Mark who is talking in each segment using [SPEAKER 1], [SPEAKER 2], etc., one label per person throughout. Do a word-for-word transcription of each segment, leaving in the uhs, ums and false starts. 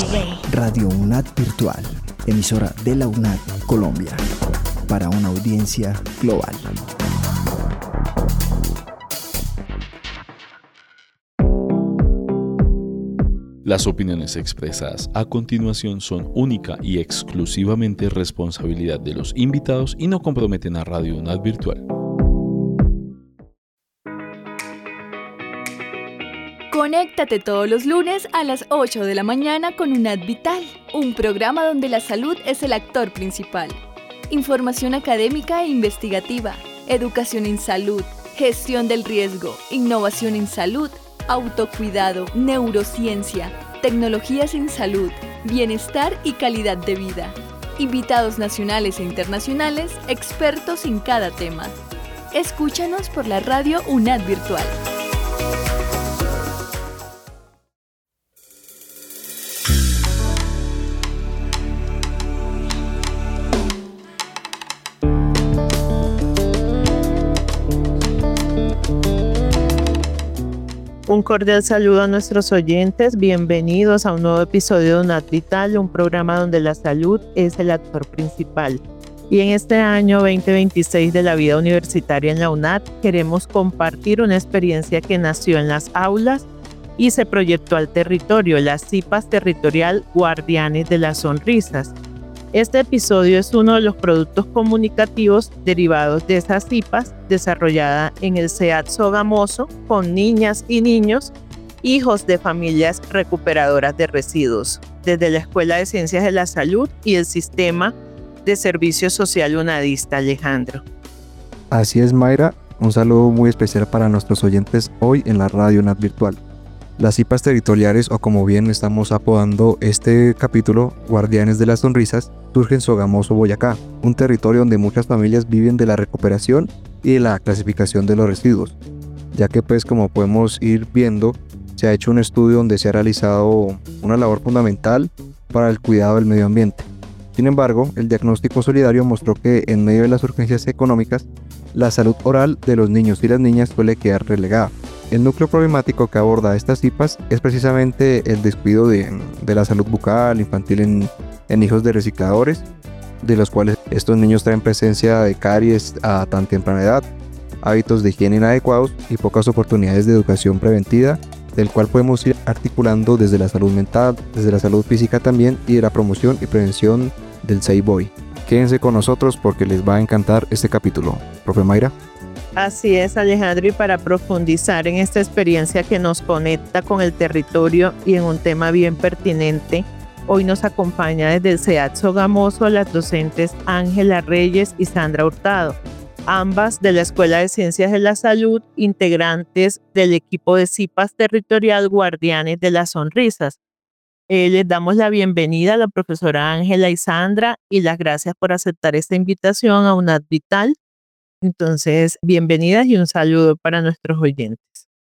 [SPEAKER 1] Radio UNAD Virtual, emisora de la UNAD Colombia, para una audiencia global.
[SPEAKER 2] Las opiniones expresadas a continuación son única y exclusivamente responsabilidad de los invitados y no comprometen a Radio UNAD Virtual.
[SPEAKER 3] Conéctate todos los lunes a las ocho de la mañana con UNAD Vital, un programa donde la salud es el actor principal. Información académica e investigativa, educación en salud, gestión del riesgo, innovación en salud, autocuidado, neurociencia, tecnologías en salud, bienestar y calidad de vida. Invitados nacionales e internacionales, expertos en cada tema. Escúchanos por la radio UNAD Virtual.
[SPEAKER 4] Un cordial saludo a nuestros oyentes, bienvenidos a un nuevo episodio de UNAD Vital, un programa donde la salud es el actor principal. Y en este año veinte veintiséis de la vida universitaria en la UNAD, queremos compartir una experiencia que nació en las aulas y se proyectó al territorio, las C I P A S Territorial Guardianes de las Sonrisas. Este episodio es uno de los productos comunicativos derivados de esa C I P A S desarrollada en el C E A T Sogamoso con niñas y niños, hijos de familias recuperadoras de residuos, desde la Escuela de Ciencias de la Salud y el Sistema de Servicio Social UNADista. Alejandro.
[SPEAKER 5] Así es, Mayra, un saludo muy especial para nuestros oyentes hoy en la Radio UNAD Virtual. Las C I P A S territoriales, o como bien estamos apodando este capítulo, Guardianes de las Sonrisas, surge en Sogamoso, Boyacá, un territorio donde muchas familias viven de la recuperación y de la clasificación de los residuos, ya que pues como podemos ir viendo, se ha hecho un estudio donde se ha realizado una labor fundamental para el cuidado del medio ambiente. Sin embargo, el diagnóstico solidario mostró que en medio de las urgencias económicas, la salud oral de los niños y las niñas suele quedar relegada. El núcleo problemático que aborda estas C I P A S es precisamente el descuido de, de la salud bucal infantil en, en hijos de recicladores, de los cuales estos niños traen presencia de caries a tan temprana edad, hábitos de higiene inadecuados y pocas oportunidades de educación preventiva, del cual podemos ir articulando desde la salud mental, desde la salud física también y de la promoción y prevención del S A I B O I. Quédense con nosotros porque les va a encantar este capítulo. Profe Mayra.
[SPEAKER 4] Así es, Alejandro, y para profundizar en esta experiencia que nos conecta con el territorio y en un tema bien pertinente, hoy nos acompaña desde el C E A T Sogamoso las docentes Ángela Reyes y Sandra Hurtado, ambas de la Escuela de Ciencias de la Salud, integrantes del equipo de C I P A S Territorial Guardianes de las Sonrisas. Eh, les damos la bienvenida a la profesora Ángela y Sandra y las gracias por aceptar esta invitación a UNAD Vital. Entonces, bienvenidas y un saludo para nuestros oyentes.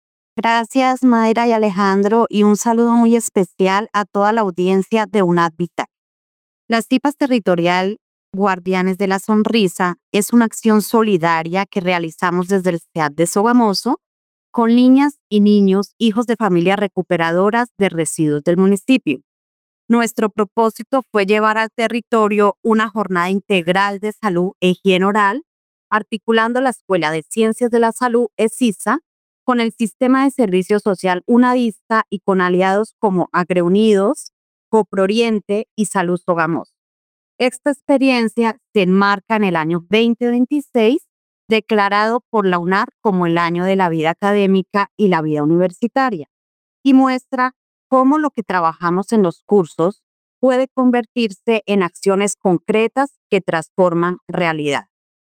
[SPEAKER 6] Gracias, Mayra y Alejandro, y un saludo muy especial a toda la audiencia de UNAD Vital. Las C I P A S Territorial Guardianes de la Sonrisa es una acción solidaria que realizamos desde el C E A T de Sogamoso con niñas y niños, hijos de familias recuperadoras de residuos del municipio. Nuestro propósito fue llevar al territorio una jornada integral de salud e higiene oral, articulando la Escuela de Ciencias de la Salud, ESISA, con el Sistema de Servicio Social UNADista y con aliados como AgreUnidos, Coproriente y Salud Sogamoso. Esta experiencia se enmarca en el año veinte veintiséis, declarado por la UNAD como el año de la vida académica y la vida universitaria, y muestra cómo lo que trabajamos en los cursos puede convertirse en acciones concretas que transforman realidad.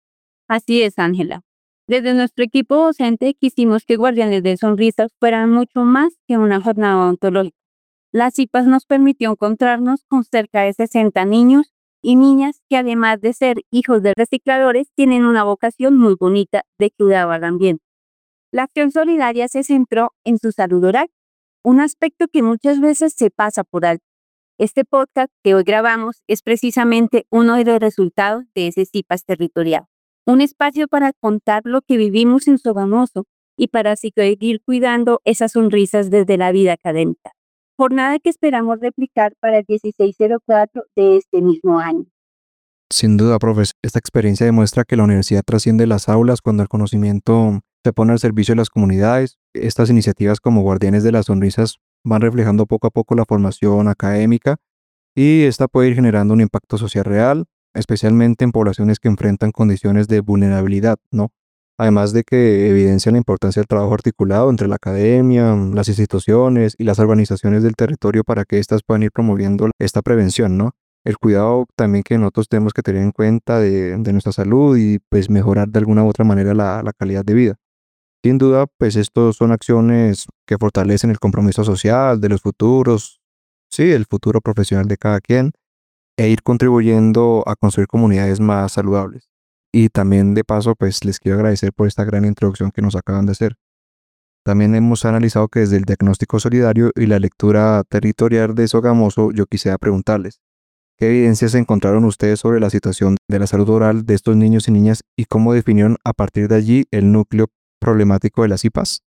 [SPEAKER 7] Así es, Ángela. Desde nuestro equipo docente quisimos que Guardianes de Sonrisas fueran mucho más que una jornada odontológica. La C I P A S nos permitió encontrarnos con cerca de sesenta niños y niñas que, además de ser hijos de recicladores, tienen una vocación muy bonita de cuidado al ambiente. La acción solidaria se centró en su salud oral, un aspecto que muchas veces se pasa por alto. Este podcast que hoy grabamos es precisamente uno de los resultados de ese C I P A S territorial. Un espacio para contar lo que vivimos en Sogamoso y para seguir cuidando esas sonrisas desde la vida académica. jornada que esperamos replicar para el dieciséis cero cuatro de este mismo año.
[SPEAKER 5] Sin duda, profes, esta experiencia demuestra que la universidad trasciende las aulas cuando el conocimiento se pone al servicio de las comunidades. Estas iniciativas como Guardianes de las Sonrisas van reflejando poco a poco la formación académica y esta puede ir generando un impacto social real, especialmente en poblaciones que enfrentan condiciones de vulnerabilidad, ¿no? Además de que evidencia la importancia del trabajo articulado entre la academia, las instituciones y las organizaciones del territorio para que éstas puedan ir promoviendo esta prevención, ¿no? El cuidado también que nosotros tenemos que tener en cuenta de, de nuestra salud y pues mejorar de alguna u otra manera la, la calidad de vida. Sin duda, pues estos son acciones que fortalecen el compromiso social de los futuros, sí, el futuro profesional de cada quien, e ir contribuyendo a construir comunidades más saludables. Y también de paso, pues les quiero agradecer por esta gran introducción que nos acaban de hacer. También hemos analizado que desde el diagnóstico solidario y la lectura territorial de Sogamoso, yo quisiera preguntarles, ¿qué evidencias encontraron ustedes sobre la situación de la salud oral de estos niños y niñas y cómo definieron a partir de allí el núcleo problemático de las I P As?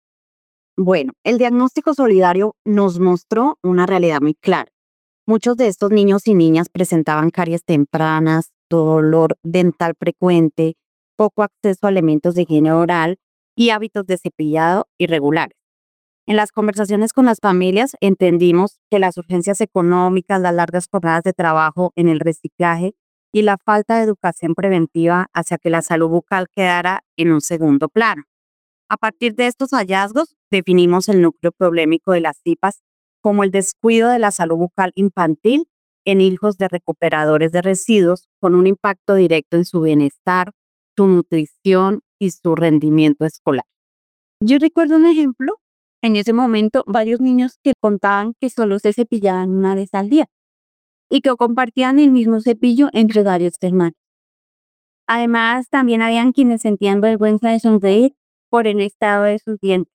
[SPEAKER 6] Bueno, el diagnóstico solidario nos mostró una realidad muy clara. Muchos de estos niños y niñas presentaban caries tempranas, dolor dental frecuente, poco acceso a elementos de higiene oral y hábitos de cepillado irregulares. En las conversaciones con las familias entendimos que las urgencias económicas, las largas jornadas de trabajo en el reciclaje y la falta de educación preventiva hacia que la salud bucal quedara en un segundo plano. A partir de estos hallazgos, definimos el núcleo problemático de las I P As como el descuido de la salud bucal infantil en hijos de recuperadores de residuos con un impacto directo en su bienestar, su nutrición y su rendimiento escolar.
[SPEAKER 7] Yo recuerdo un ejemplo. En ese momento, varios niños que contaban que solo se cepillaban una vez al día y que compartían el mismo cepillo entre varios hermanos. Además, también habían quienes sentían vergüenza de sonreír por el estado de sus dientes.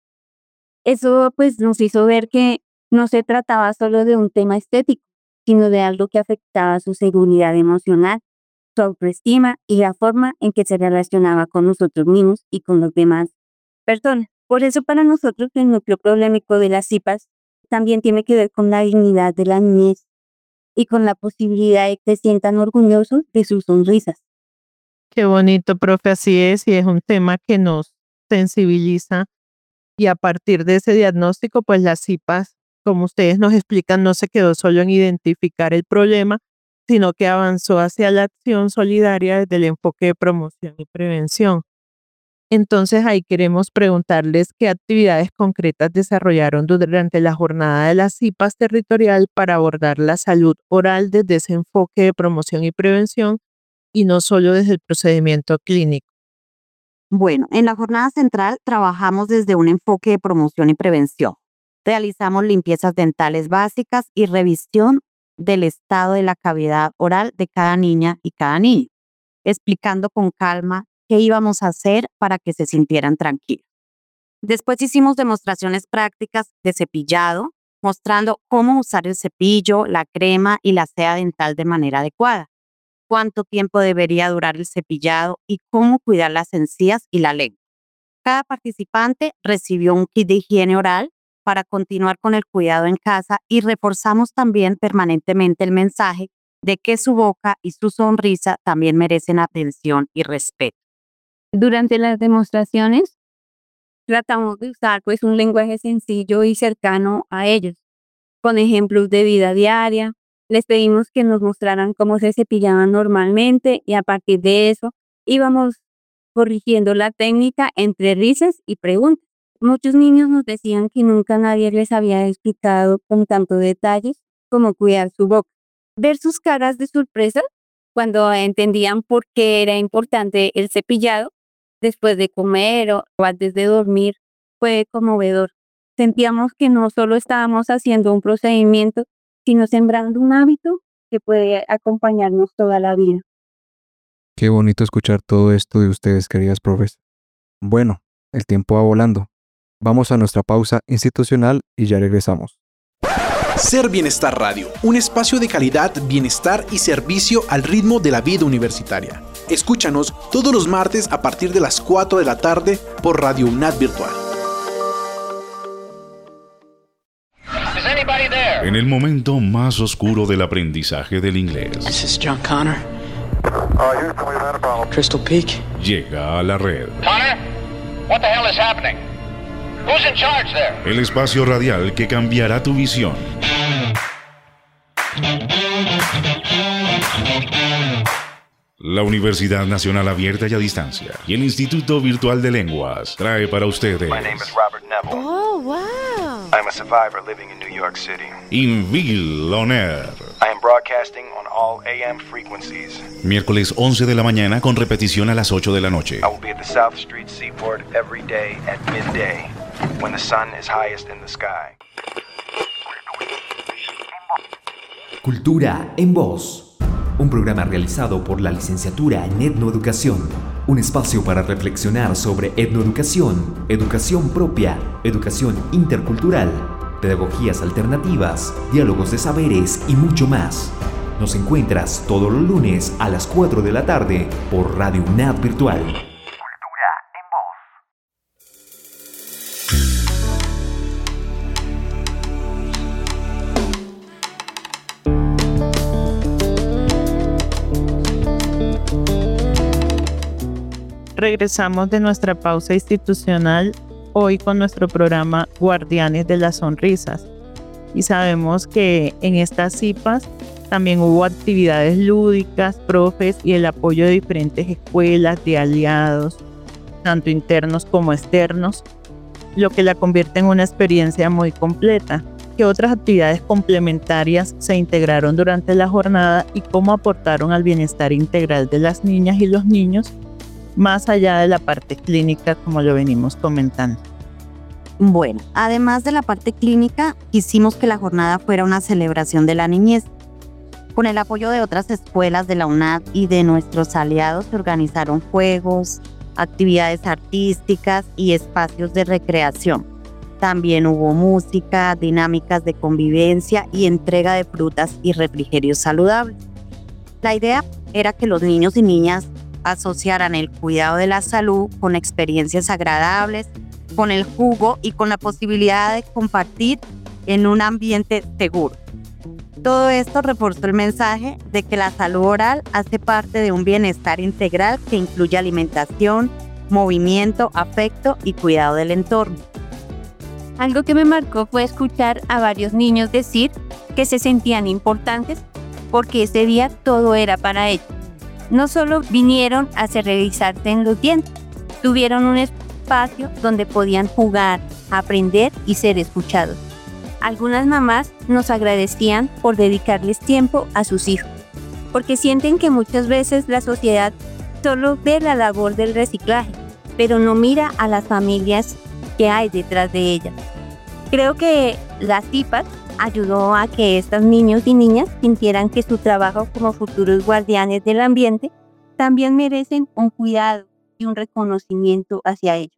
[SPEAKER 7] Eso pues nos hizo ver que no se trataba solo de un tema estético, sino de algo que afectaba su seguridad emocional, su autoestima y la forma en que se relacionaba con nosotros mismos y con los demás personas. Por eso para nosotros el núcleo problemático de las I P As también tiene que ver con la dignidad de la niñez y con la posibilidad de que se sientan orgullosos de sus sonrisas.
[SPEAKER 4] Qué bonito, profe, así es, y es un tema que nos sensibiliza y a partir de ese diagnóstico, pues las I P As, como ustedes nos explican, no se quedó solo en identificar el problema, sino que avanzó hacia la acción solidaria desde el enfoque de promoción y prevención. Entonces ahí queremos preguntarles qué actividades concretas desarrollaron durante la jornada de las I P As territorial para abordar la salud oral desde ese enfoque de promoción y prevención y no solo desde el procedimiento clínico.
[SPEAKER 6] Bueno, en la jornada central trabajamos desde un enfoque de promoción y prevención. Realizamos limpiezas dentales básicas y revisión del estado de la cavidad oral de cada niña y cada niño, explicando con calma qué íbamos a hacer para que se sintieran tranquilos. Después hicimos demostraciones prácticas de cepillado, mostrando cómo usar el cepillo, la crema y la seda dental de manera adecuada, cuánto tiempo debería durar el cepillado y cómo cuidar las encías y la lengua. Cada participante recibió un kit de higiene oral para continuar con el cuidado en casa y reforzamos también permanentemente el mensaje de que su boca y su sonrisa también merecen atención y respeto.
[SPEAKER 7] Durante las demostraciones, tratamos de usar pues, un lenguaje sencillo y cercano a ellos, con ejemplos de vida diaria. Les pedimos que nos mostraran cómo se cepillaban normalmente y a partir de eso íbamos corrigiendo la técnica entre risas y preguntas. Muchos niños nos decían que nunca nadie les había explicado con tanto detalle cómo cuidar su boca. Ver sus caras de sorpresa cuando entendían por qué era importante el cepillado después de comer o antes de dormir fue conmovedor. Sentíamos que no solo estábamos haciendo un procedimiento, sino sembrando un hábito que puede acompañarnos toda la vida.
[SPEAKER 5] Qué bonito escuchar todo esto de ustedes, queridas profes. Bueno, el tiempo va volando. Vamos a nuestra pausa institucional y ya regresamos.
[SPEAKER 8] Ser Bienestar Radio, un espacio de calidad, bienestar y servicio al ritmo de la vida universitaria. Escúchanos todos los martes a partir de las cuatro de la tarde por Radio UNAD Virtual.
[SPEAKER 9] En el momento más oscuro del aprendizaje del inglés.
[SPEAKER 10] This is John Connor. Crystal Peak.
[SPEAKER 9] Llega a la red.
[SPEAKER 11] Connor, what the hell is happening? Who's in charge there?
[SPEAKER 9] El espacio radial que cambiará tu visión. La Universidad Nacional Abierta y a Distancia y el Instituto Virtual de Lenguas trae para ustedes.
[SPEAKER 12] My name is Robert Neville.
[SPEAKER 13] Oh, wow.
[SPEAKER 12] I'm a survivor living in New York City.
[SPEAKER 9] Inville On Air.
[SPEAKER 12] I am broadcasting on all A M frequencies.
[SPEAKER 9] Miércoles once de la mañana con repetición a las ocho de la noche.
[SPEAKER 12] I will be at the South Street Seaport every day at midday, when the sun is highest in the sky.
[SPEAKER 14] Cultura en Voz. Un programa realizado por la licenciatura en Etnoeducación. Un espacio para reflexionar sobre etnoeducación, educación propia, educación intercultural, pedagogías alternativas, diálogos de saberes y mucho más. Nos encuentras todos los lunes a las cuatro de la tarde por Radio UNAD Virtual.
[SPEAKER 12] Cultura en Voz.
[SPEAKER 4] Regresamos de nuestra pausa institucional hoy con nuestro programa Guardianes de las Sonrisas. Y sabemos que en estas C I P As también hubo actividades lúdicas, profes y el apoyo de diferentes escuelas, de aliados, tanto internos como externos, lo que la convierte en una experiencia muy completa. ¿Qué otras actividades complementarias se integraron durante la jornada y cómo aportaron al bienestar integral de las niñas y los niños, más allá de la parte clínica, como lo venimos comentando?
[SPEAKER 6] Bueno, además de la parte clínica, quisimos que la jornada fuera una celebración de la niñez. Con el apoyo de otras escuelas de la UNAD y de nuestros aliados se organizaron juegos, actividades artísticas y espacios de recreación. También hubo música, dinámicas de convivencia y entrega de frutas y refrigerios saludables. La idea era que los niños y niñas asociaran el cuidado de la salud con experiencias agradables, con el jugo y con la posibilidad de compartir en un ambiente seguro. Todo esto reforzó el mensaje de que la salud oral hace parte de un bienestar integral que incluye alimentación, movimiento, afecto y cuidado del entorno.
[SPEAKER 7] Algo que me marcó fue escuchar a varios niños decir que se sentían importantes porque ese día todo era para ellos. No solo vinieron a hacer revisarse en los dientes, tuvieron un espacio donde podían jugar, aprender y ser escuchados. Algunas mamás nos agradecían por dedicarles tiempo a sus hijos, porque sienten que muchas veces la sociedad solo ve la labor del reciclaje, pero no mira a las familias que hay detrás de ellas. Creo que las C I P As ayudó a que estos niños y niñas sintieran que su trabajo como futuros guardianes del ambiente también merecen un cuidado y un reconocimiento hacia ellos.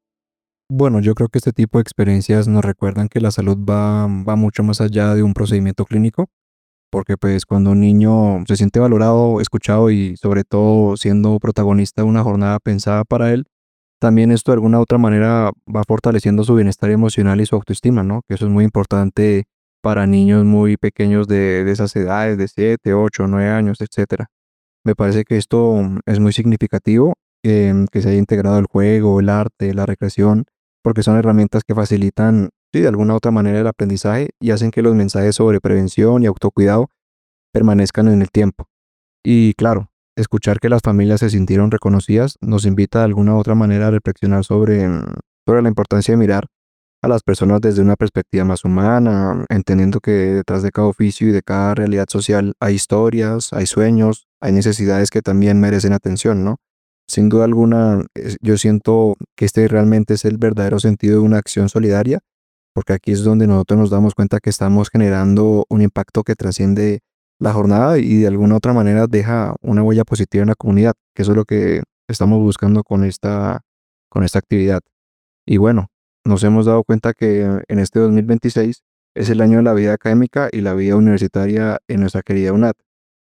[SPEAKER 5] Bueno, yo creo que este tipo de experiencias nos recuerdan que la salud va, va mucho más allá de un procedimiento clínico, porque pues cuando un niño se siente valorado, escuchado y sobre todo siendo protagonista de una jornada pensada para él, también esto de alguna u otra manera va fortaleciendo su bienestar emocional y su autoestima, ¿no? Que eso es muy importante para niños muy pequeños de, de esas edades, de siete, ocho, nueve años, etcétera. Me parece que esto es muy significativo, eh, que se haya integrado el juego, el arte, la recreación, porque son herramientas que facilitan, sí, de alguna u otra manera el aprendizaje y hacen que los mensajes sobre prevención y autocuidado permanezcan en el tiempo. Y claro, escuchar que las familias se sintieron reconocidas nos invita de alguna u otra manera a reflexionar sobre, sobre la importancia de mirar a las personas desde una perspectiva más humana, entendiendo que detrás de cada oficio y de cada realidad social hay historias, hay sueños, hay necesidades que también merecen atención, ¿no? Sin duda alguna, yo siento que este realmente es el verdadero sentido de una acción solidaria, porque aquí es donde nosotros nos damos cuenta que estamos generando un impacto que trasciende la jornada y de alguna otra manera deja una huella positiva en la comunidad, que eso es lo que estamos buscando con esta, con esta actividad. Y bueno, nos hemos dado cuenta que en este dos mil veintiséis es el año de la vida académica y la vida universitaria en nuestra querida UNAD.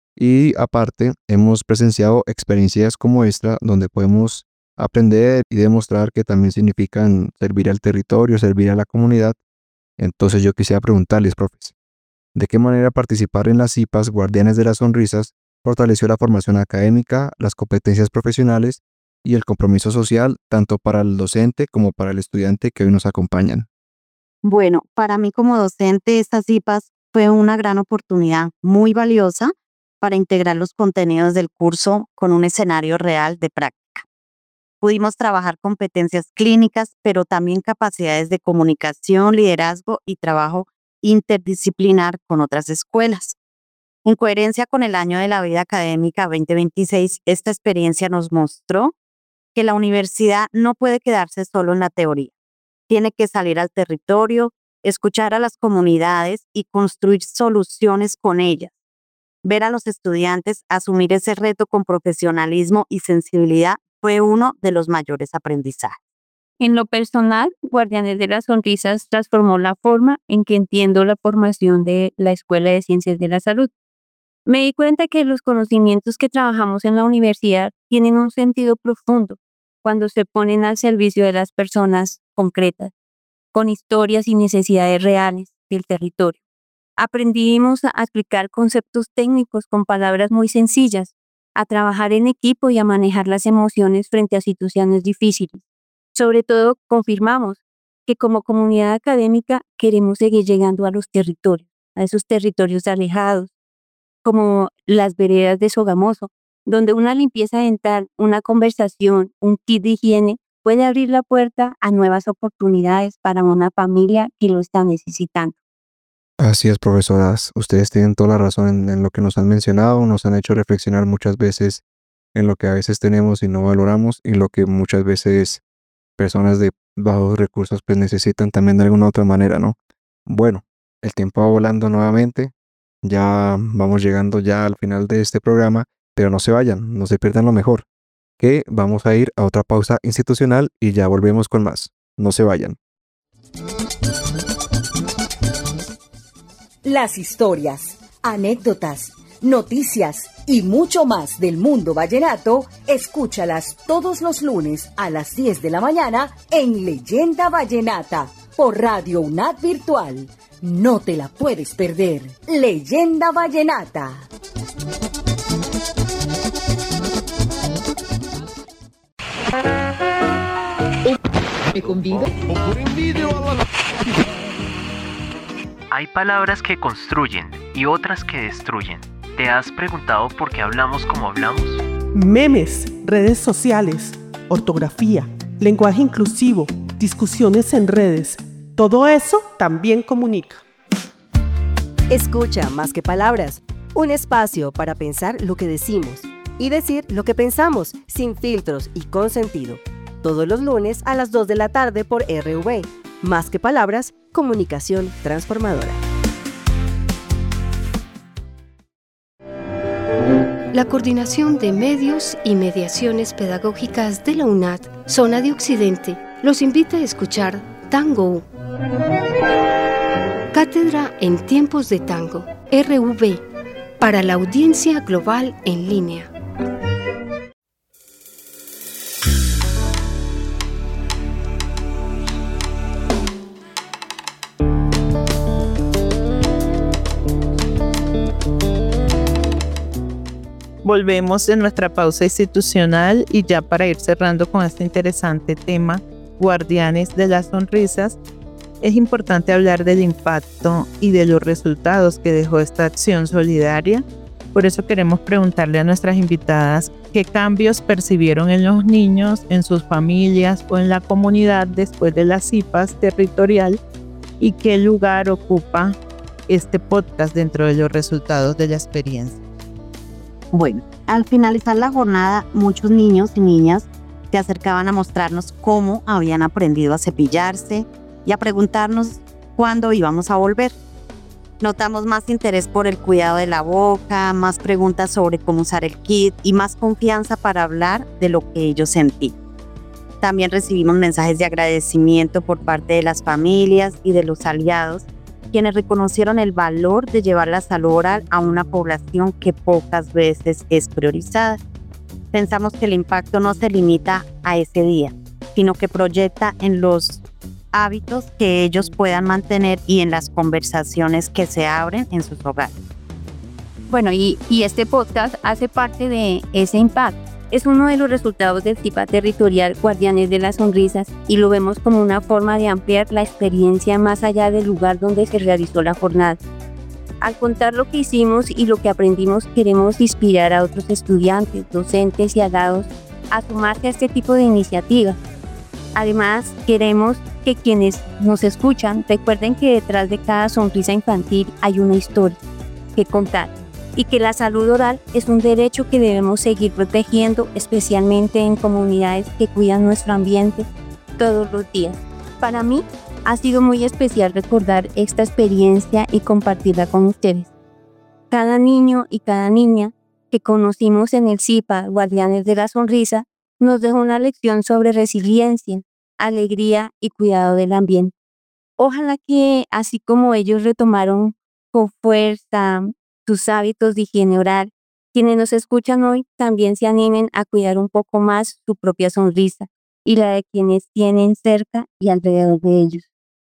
[SPEAKER 5] Y aparte, hemos presenciado experiencias como esta donde podemos aprender y demostrar que también significan servir al territorio, servir a la comunidad Entonces yo quisiera preguntarles, profes, ¿de qué manera participar en las C I P As Guardianes de las Sonrisas fortaleció la formación académica, las competencias profesionales y el compromiso social, tanto para el docente como para el estudiante que hoy nos acompañan?
[SPEAKER 6] Bueno, para mí como docente, estas C I P As fue una gran oportunidad muy valiosa para integrar los contenidos del curso con un escenario real de práctica. Pudimos trabajar competencias clínicas, pero también capacidades de comunicación, liderazgo y trabajo interdisciplinar con otras escuelas. En coherencia con el año de la vida académica veinte veintiséis, esta experiencia nos mostró que la universidad no puede quedarse solo en la teoría. Tiene que salir al territorio, escuchar a las comunidades y construir soluciones con ellas. Ver a los estudiantes asumir ese reto con profesionalismo y sensibilidad fue uno de los mayores aprendizajes.
[SPEAKER 7] En lo personal, Guardianes de las Sonrisas transformó la forma en que entiendo la formación de la Escuela de Ciencias de la Salud. Me di cuenta que los conocimientos que trabajamos en la universidad tienen un sentido profundo cuando se ponen al servicio de las personas concretas, con historias y necesidades reales del territorio. Aprendimos a explicar conceptos técnicos con palabras muy sencillas, a trabajar en equipo y a manejar las emociones frente a situaciones difíciles. Sobre todo, confirmamos que como comunidad académica queremos seguir llegando a los territorios, a esos territorios alejados, como las veredas de Sogamoso, donde una limpieza dental, una conversación, un kit de higiene puede abrir la puerta a nuevas oportunidades para una familia que lo está necesitando.
[SPEAKER 5] Así es, profesoras. Ustedes tienen toda la razón en, en lo que nos han mencionado, nos han hecho reflexionar muchas veces en lo que a veces tenemos y no valoramos y lo que muchas veces personas de bajos recursos pues necesitan también de alguna otra manera, ¿no? Bueno, el tiempo va volando nuevamente, ya vamos llegando ya al final de este programa, pero no se vayan, no se pierdan lo mejor, que vamos a ir a otra pausa institucional y ya volvemos con más. No se vayan.
[SPEAKER 10] Las historias, anécdotas, noticias y mucho más del mundo vallenato, escúchalas todos los lunes a las diez de la mañana en Leyenda Vallenata por Radio UNAD Virtual. No te la puedes perder. Leyenda Vallenata.
[SPEAKER 13] Me convido.
[SPEAKER 15] Hay palabras que construyen y otras que destruyen. ¿Te has preguntado por qué hablamos como hablamos?
[SPEAKER 13] Memes, redes sociales, ortografía, lenguaje inclusivo, discusiones en redes. Todo eso también comunica.
[SPEAKER 16] Escucha Más que Palabras, un espacio para pensar lo que decimos y decir lo que pensamos, sin filtros y con sentido. Todos los lunes a las dos de la tarde por R V. Más que Palabras, comunicación transformadora.
[SPEAKER 17] La Coordinación de Medios y Mediaciones Pedagógicas de la UNAD, Zona de Occidente, los invita a escuchar Tango. Cátedra en Tiempos de Tango, R V, para la audiencia global en línea.
[SPEAKER 4] Volvemos de nuestra pausa institucional y ya para ir cerrando con este interesante tema, Guardianes de las Sonrisas, es importante hablar del impacto y de los resultados que dejó esta acción solidaria. Por eso queremos preguntarle a nuestras invitadas qué cambios percibieron en los niños, en sus familias o en la comunidad después de las C I P As territorial y qué lugar ocupa este podcast dentro de los resultados de la experiencia.
[SPEAKER 6] Bueno, al finalizar la jornada, muchos niños y niñas se acercaban a mostrarnos cómo habían aprendido a cepillarse y a preguntarnos cuándo íbamos a volver. Notamos más interés por el cuidado de la boca, más preguntas sobre cómo usar el kit y más confianza para hablar de lo que ellos sentían. También recibimos mensajes de agradecimiento por parte de las familias y de los aliados, quienes reconocieron el valor de llevar la salud oral a una población que pocas veces es priorizada. Pensamos que el impacto no se limita a ese día, sino que proyecta en los hábitos que ellos puedan mantener y en las conversaciones que se abren en sus hogares.
[SPEAKER 7] Bueno, y, y este podcast hace parte de ese impacto. Es uno de los resultados del C I P A territorial Guardianes de las Sonrisas y lo vemos como una forma de ampliar la experiencia más allá del lugar donde se realizó la jornada. Al contar lo que hicimos y lo que aprendimos, queremos inspirar a otros estudiantes, docentes y aliados a sumarse a este tipo de iniciativas. Además, queremos que quienes nos escuchan recuerden que detrás de cada sonrisa infantil hay una historia que contar y que la salud oral es un derecho que debemos seguir protegiendo, especialmente en comunidades que cuidan nuestro ambiente todos los días. Para mí, ha sido muy especial recordar esta experiencia y compartirla con ustedes. Cada niño y cada niña que conocimos en el C I P A Guardianes de la Sonrisa nos dejó una lección sobre resiliencia, alegría y cuidado del ambiente. Ojalá que, así como ellos retomaron con fuerza sus hábitos de higiene oral, quienes nos escuchan hoy también se animen a cuidar un poco más su propia sonrisa y la de quienes tienen cerca y alrededor de ellos.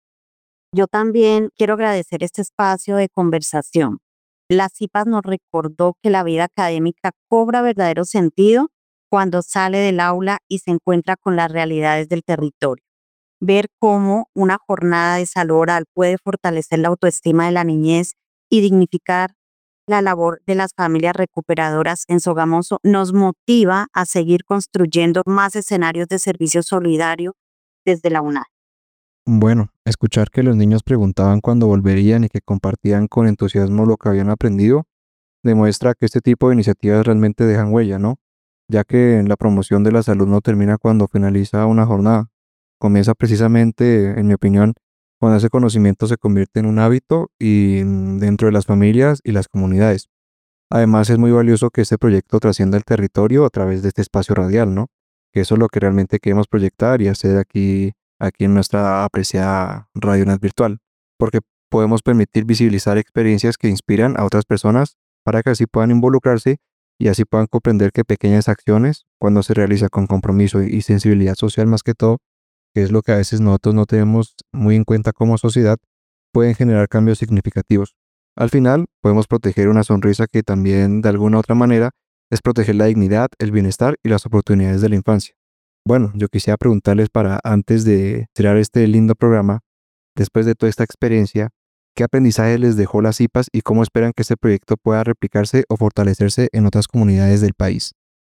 [SPEAKER 6] Yo también quiero agradecer este espacio de conversación. La C I P A nos recordó que la vida académica cobra verdadero sentido cuando sale del aula y se encuentra con las realidades del territorio. Ver cómo una jornada de salud oral puede fortalecer la autoestima de la niñez y dignificar la labor de las familias recuperadoras en Sogamoso nos motiva a seguir construyendo más escenarios de servicio solidario desde la UNAD.
[SPEAKER 5] Bueno, escuchar que los niños preguntaban cuándo volverían y que compartían con entusiasmo lo que habían aprendido demuestra que este tipo de iniciativas realmente dejan huella, ¿no? Ya que la promoción de la salud no termina cuando finaliza una jornada. Comienza precisamente, en mi opinión, cuando ese conocimiento se convierte en un hábito y dentro de las familias y las comunidades. Además, es muy valioso que este proyecto trascienda el territorio a través de este espacio radial, ¿no? Que eso es lo que realmente queremos proyectar y hacer aquí, aquí en nuestra apreciada Radio UNAD virtual, porque podemos permitir visibilizar experiencias que inspiran a otras personas para que así puedan involucrarse y así puedan comprender que pequeñas acciones, cuando se realizan con compromiso y sensibilidad social más que todo, que es lo que a veces nosotros no tenemos muy en cuenta como sociedad, pueden generar cambios significativos. Al final, podemos proteger una sonrisa que también, de alguna u otra manera, es proteger la dignidad, el bienestar y las oportunidades de la infancia. Bueno, yo quisiera preguntarles para, antes de cerrar este lindo programa, después de toda esta experiencia, ¿qué aprendizaje les dejó las C I P As y cómo esperan que este proyecto pueda replicarse o fortalecerse en otras comunidades del país?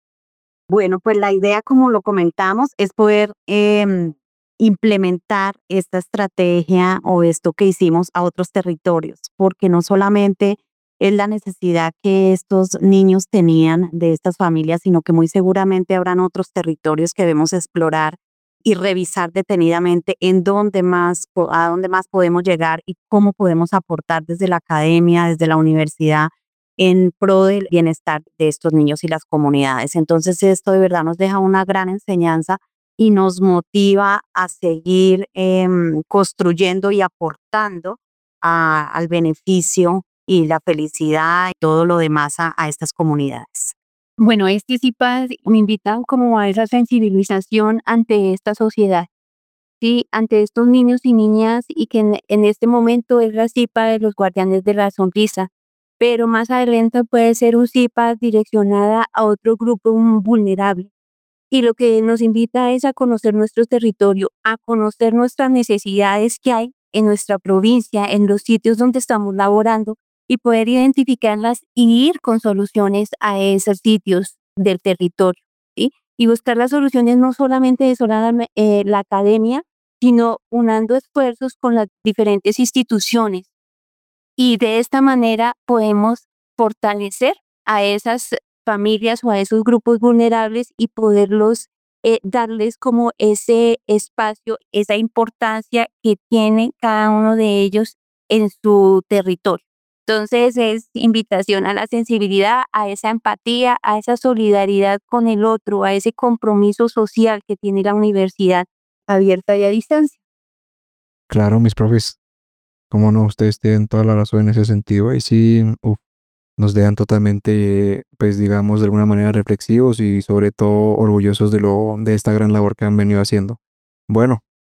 [SPEAKER 6] Bueno, pues la idea, como lo comentamos, es poder eh, implementar esta estrategia o esto que hicimos a otros territorios, porque no solamente es la necesidad que estos niños tenían de estas familias, sino que muy seguramente habrán otros territorios que debemos explorar y revisar detenidamente en dónde más, a dónde más podemos llegar y cómo podemos aportar desde la academia, desde la universidad, en pro del bienestar de estos niños y las comunidades. Entonces esto de verdad nos deja una gran enseñanza y nos motiva a seguir eh, construyendo y aportando a, al beneficio y la felicidad y todo lo demás a, a estas comunidades.
[SPEAKER 7] Bueno, este C I P A me invitan como a esa sensibilización ante esta sociedad, ¿sí? Ante estos niños y niñas, y que en, en este momento es la C I P A de los Guardianes de la Sonrisa, pero más adelante puede ser un C I P A direccionada a otro grupo vulnerable. Y lo que nos invita es a conocer nuestro territorio, a conocer nuestras necesidades que hay en nuestra provincia, en los sitios donde estamos laborando, y poder identificarlas y ir con soluciones a esos sitios del territorio, ¿sí? Y buscar las soluciones no solamente de sola, eh, la academia, sino unando esfuerzos con las diferentes instituciones. Y de esta manera podemos fortalecer a esas familias o a esos grupos vulnerables y poderlos eh, darles como ese espacio, esa importancia que tiene cada uno de ellos en su territorio. Entonces es invitación a la sensibilidad, a esa empatía, a esa solidaridad con el otro, a ese compromiso social que tiene la universidad abierta y a distancia.
[SPEAKER 5] Claro, mis profes, cómo no, ustedes tienen toda la razón en ese sentido y sí, uf, nos dejan totalmente, pues digamos, de alguna manera reflexivos y sobre todo orgullosos de, lo, de esta gran labor que han venido haciendo. Bueno,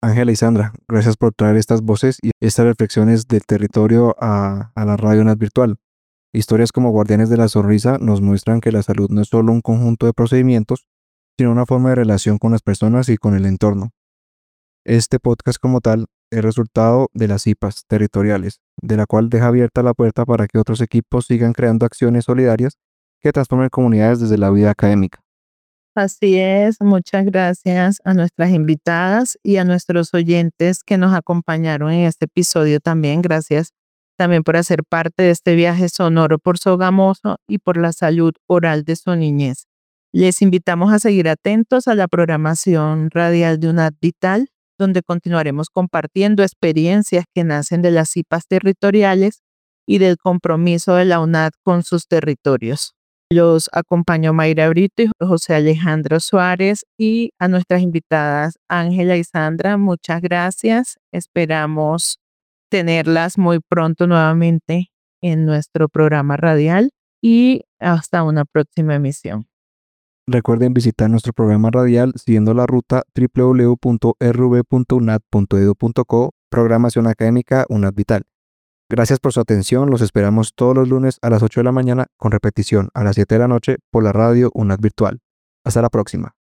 [SPEAKER 5] Ángela y Sandra, gracias por traer estas voces y estas reflexiones del territorio a, a la Radio UNAD Virtual. Historias como Guardianes de la Sonrisa nos muestran que la salud no es solo un conjunto de procedimientos, sino una forma de relación con las personas y con el entorno. Este podcast como tal es resultado de las C I P As territoriales, de la cual deja abierta la puerta para que otros equipos sigan creando acciones solidarias que transformen comunidades desde la vida académica.
[SPEAKER 4] Así es, muchas gracias a nuestras invitadas y a nuestros oyentes que nos acompañaron en este episodio también. Gracias también por hacer parte de este viaje sonoro por Sogamoso y por la salud oral de su niñez. Les invitamos a seguir atentos a la programación radial de UNAD Vital, donde continuaremos compartiendo experiencias que nacen de las C I P As territoriales y del compromiso de la UNAD con sus territorios. Los acompañó Mayra Brito y José Alejandro Suárez, y a nuestras invitadas Ángela y Sandra, muchas gracias. Esperamos tenerlas muy pronto nuevamente en nuestro programa radial y hasta una próxima emisión.
[SPEAKER 5] Recuerden visitar nuestro programa radial siguiendo la ruta doble u doble u doble u punto r v punto u n a d punto e d u punto co, programación académica UNAD Vital. Gracias por su atención, los esperamos todos los lunes a las ocho de la mañana con repetición a las siete de la noche por la radio UNAD Virtual. Hasta la próxima.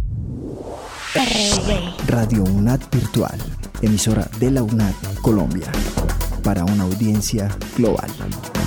[SPEAKER 1] Radio UNAD Virtual, emisora de la UNAD Colombia, para una audiencia global.